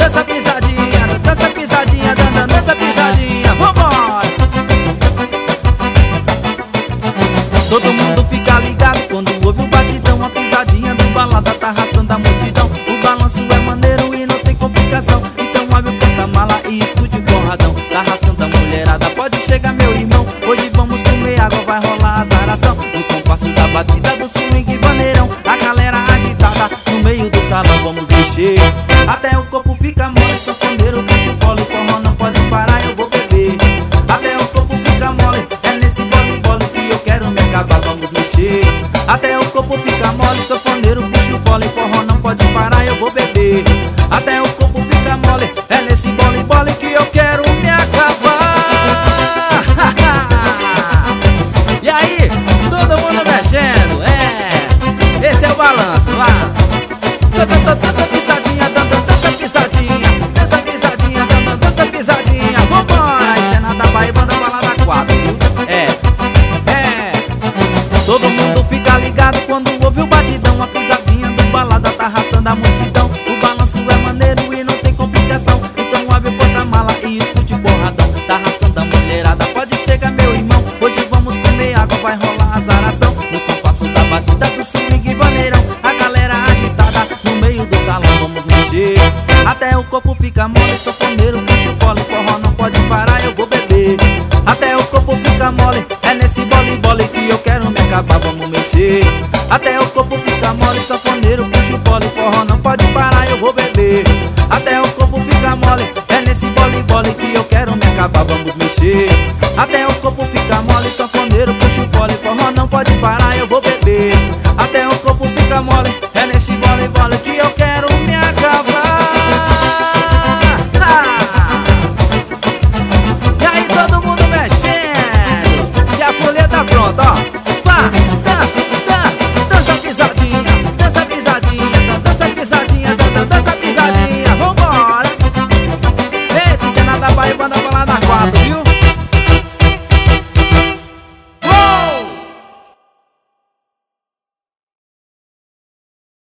dança pisadinha, dança pisadinha, dança pisadinha, vambora! Todo mundo fica ligado quando ouve o batidão. A pisadinha do balada tá arrastando a multidão. O balanço é maneiro e não tem complicação. Então abre o porta-mala e escute o porradão. Tá arrastando a mulherada, pode chegar meu irmão. Hoje vamos comer água, vai rolar azaração. No compasso da batida do swing vaneirão. A galera agitada no meio do salão, vamos mexer até o corpo fica mole. Sanfoneiro, puxa o fole, forró não pode parar, eu vou beber até o corpo fica mole. É nesse bole que eu quero me acabar, vamos mexer até o corpo fica mole. Sanfoneiro, puxa o fole, forró não pode parar, eu vou beber até o corpo fica mole. É nesse bole que eu quero me acabar. E aí, todo mundo mexendo, esse é o balanço, lá. Dança pisadinha, dança pisadinha, dança pisadinha, dança pisadinha, vambora! Isso é nada Bahia, banda balada 4, viu? Todo mundo fica ligado quando ouve o batidão. A pisadinha do balada tá arrastando a multidão. O balanço é maneiro e não tem complicação. Então abre o porta-mala e escute o porradão. Tá arrastando a mulherada, pode chegar meu irmão. Hoje vamos comer água, vai rolar azaração. No compasso da batida do swing vaneirão. A galera agitada no meio do salão, vamos mexer até o corpo fica mole. Sanfoneiro, puxa o fole, forró não pode parar, eu vou beber até o corpo fica mole. É nesse bole que eu quero me acabar, vamos mexer até o corpo fica mole. Sanfoneiro, puxa o fole, forró não pode parar, eu vou beber até o corpo fica mole. É nesse bole que eu quero me acabar, vamos mexer até o corpo fica mole. Sanfoneiro, puxa o fole, forró não pode parar, eu vou beber até o corpo fica mole.